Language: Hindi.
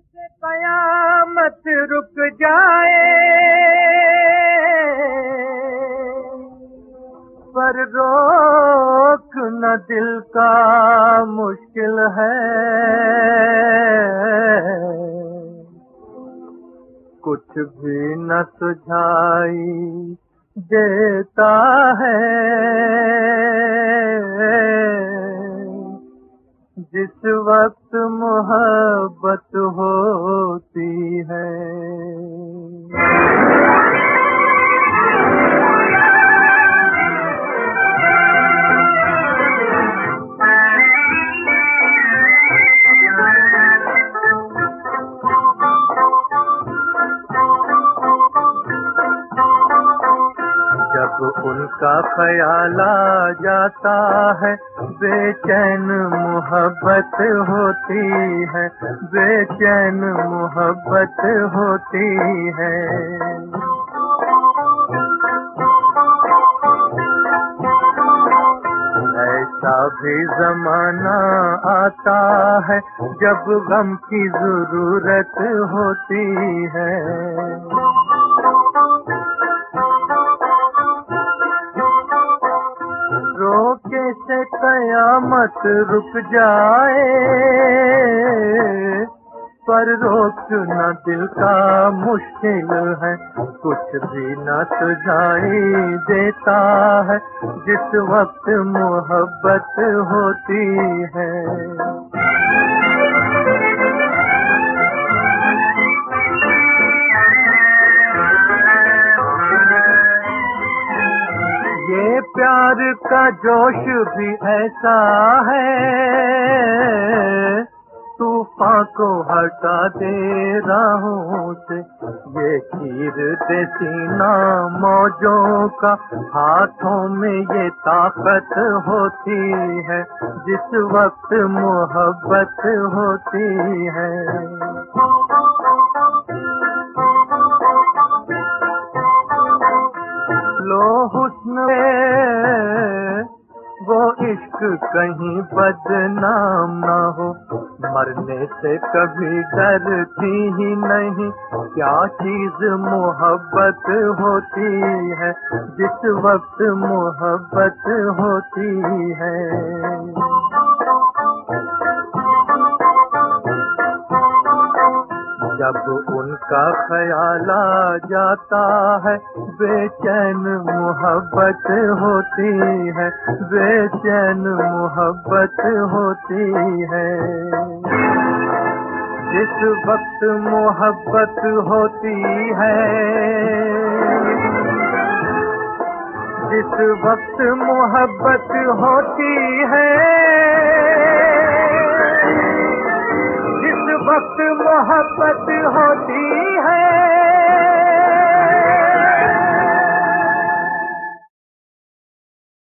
से कयामत रुक जाए पर रोक न दिल का मुश्किल है। कुछ भी न सुझाई देता है जिस वक्त मोहब्बत होती है। जब उनका ख्याल आ जाता है बेचैन मोहब्बत होती है, बेचैन मोहब्बत होती है। ऐसा भी ज़माना आता है जब गम की ज़रूरत होती है। रोके से कयामत रुक जाए पर रोकना दिल का मुश्किल है। कुछ भी न सुझाई देता है जिस वक्त मोहब्बत होती है। ये प्यार का जोश भी ऐसा है तूफान को हटा दे राहों से। ये चीर दे सीना मौजों का, हाथों में ये ताकत होती है जिस वक्त मोहब्बत होती है। लो हुस्न वो इश्क कहीं बदनाम ना हो, मरने से कभी डरती ही नहीं। क्या चीज मोहब्बत होती है जिस वक्त मोहब्बत होती है। जब उनका ख्याल आ जाता है बेचैन मोहब्बत होती है, बेचैन मोहब्बत होती है। जिस वक्त मोहब्बत होती है, जिस वक्त मोहब्बत होती है, जिस वक्त मोहब्बत होती